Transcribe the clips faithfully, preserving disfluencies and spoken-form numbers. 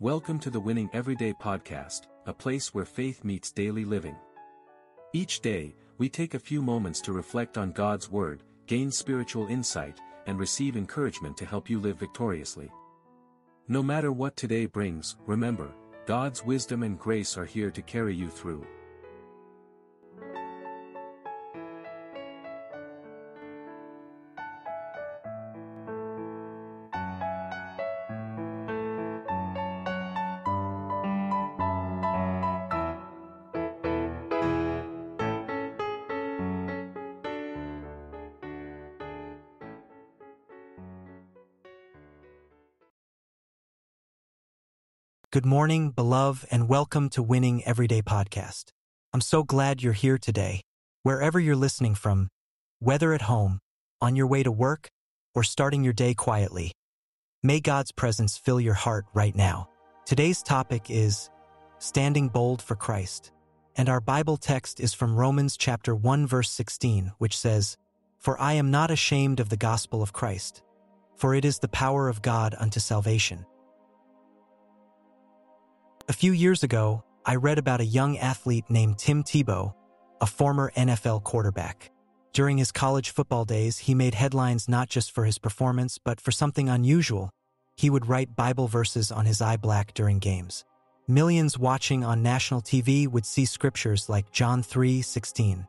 Welcome to the Winning Everyday podcast, a place where faith meets daily living. Each day, we take a few moments to reflect on God's Word, gain spiritual insight, and receive encouragement to help you live victoriously. No matter what today brings, remember, God's wisdom and grace are here to carry you through. Good morning, beloved, and welcome to Winning Everyday Podcast. I'm so glad you're here today, wherever you're listening from, whether at home, on your way to work, or starting your day quietly. May God's presence fill your heart right now. Today's topic is Standing Bold for Christ, and our Bible text is from Romans chapter one verse sixteen, which says, "For I am not ashamed of the gospel of Christ, for it is the power of God unto salvation." A few years ago, I read about a young athlete named Tim Tebow, a former N F L quarterback. During his college football days, he made headlines not just for his performance, but for something unusual. He would write Bible verses on his eye black during games. Millions watching on national T V would see scriptures like John three sixteen.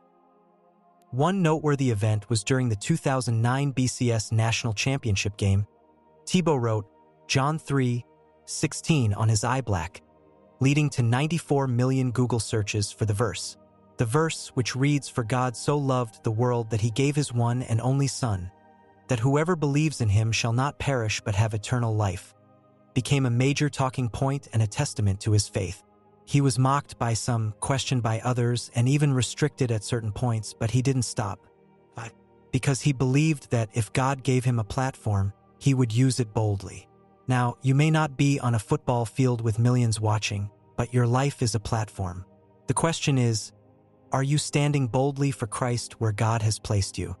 One noteworthy event was during the two thousand nine B C S National Championship game. Tebow wrote John three sixteen on his eye black, leading to ninety-four million Google searches for the verse. The verse, which reads, "For God so loved the world that he gave his one and only Son, that whoever believes in him shall not perish but have eternal life," became a major talking point and a testament to his faith. He was mocked by some, questioned by others, and even restricted at certain points, but he didn't stop. Because he believed that if God gave him a platform, he would use it boldly. Now, you may not be on a football field with millions watching, but your life is a platform. The question is, are you standing boldly for Christ where God has placed you?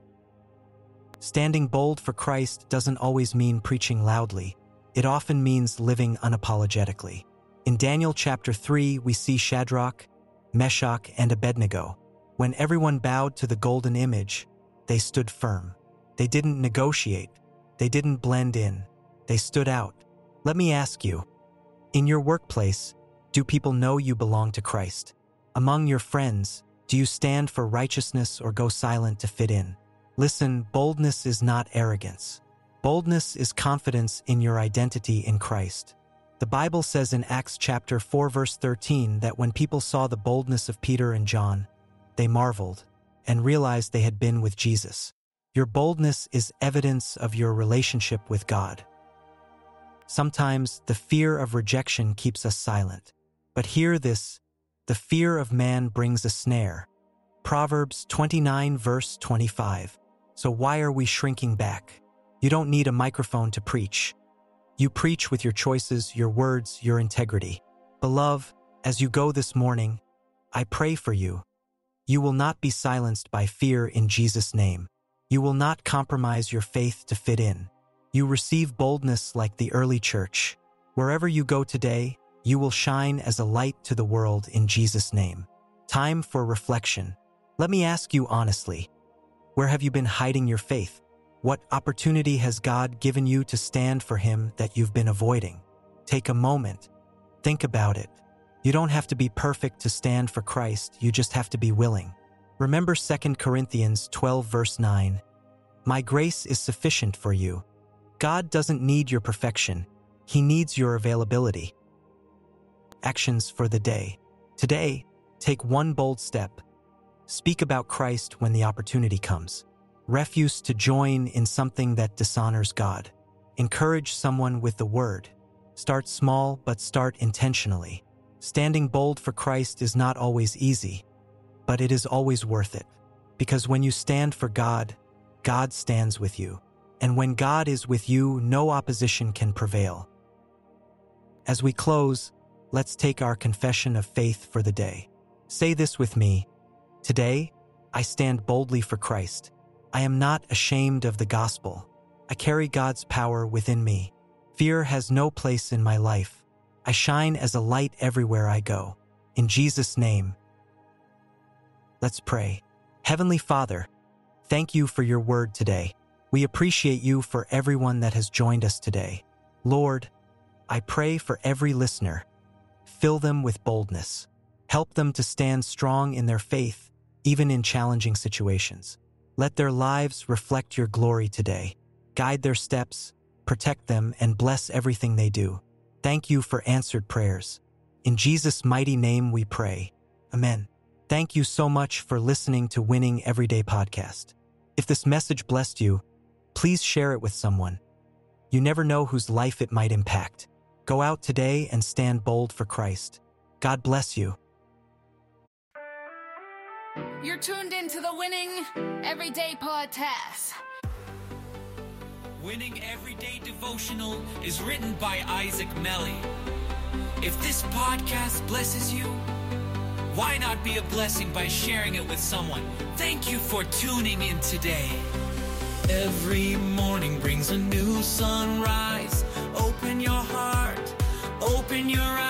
Standing bold for Christ doesn't always mean preaching loudly. It often means living unapologetically. In Daniel chapter three, we see Shadrach, Meshach, and Abednego. When everyone bowed to the golden image, they stood firm. They didn't negotiate. They didn't blend in. They stood out. Let me ask you, in your workplace, do people know you belong to Christ? Among your friends, do you stand for righteousness or go silent to fit in? Listen, boldness is not arrogance. Boldness is confidence in your identity in Christ. The Bible says in Acts chapter four verse thirteen that when people saw the boldness of Peter and John, they marveled and realized they had been with Jesus. Your boldness is evidence of your relationship with God. Sometimes the fear of rejection keeps us silent. But hear this, the fear of man brings a snare. Proverbs twenty-nine verse twenty-five. So why are we shrinking back? You don't need a microphone to preach. You preach with your choices, your words, your integrity. Beloved, as you go this morning, I pray for you. You will not be silenced by fear in Jesus' name. You will not compromise your faith to fit in. You receive boldness like the early church. Wherever you go today, you will shine as a light to the world in Jesus' name. Time for reflection. Let me ask you honestly, where have you been hiding your faith? What opportunity has God given you to stand for him that you've been avoiding? Take a moment. Think about it. You don't have to be perfect to stand for Christ, you just have to be willing. Remember Second Corinthians twelve verse nine. My grace is sufficient for you. God doesn't need your perfection. He needs your availability. Actions for the day. Today, take one bold step. Speak about Christ when the opportunity comes. Refuse to join in something that dishonors God. Encourage someone with the word. Start small, but start intentionally. Standing bold for Christ is not always easy, but it is always worth it. Because when you stand for God, God stands with you. And when God is with you, no opposition can prevail. As we close, let's take our confession of faith for the day. Say this with me. Today, I stand boldly for Christ. I am not ashamed of the gospel. I carry God's power within me. Fear has no place in my life. I shine as a light everywhere I go. In Jesus' name. Let's pray. Heavenly Father, thank you for your word today. We appreciate you for everyone that has joined us today. Lord, I pray for every listener. Fill them with boldness. Help them to stand strong in their faith, even in challenging situations. Let their lives reflect your glory today. Guide their steps, protect them, and bless everything they do. Thank you for answered prayers. In Jesus' mighty name we pray. Amen. Thank you so much for listening to Winning Everyday Podcast. If this message blessed you, please share it with someone. You never know whose life it might impact. Go out today and stand bold for Christ. God bless you. You're tuned into the Winning Everyday Podcast. Winning Everyday Devotional is written by Isaac Melly. If this podcast blesses you, why not be a blessing by sharing it with someone? Thank you for tuning in today. Every morning brings a new sunrise. Open your heart, open your eyes.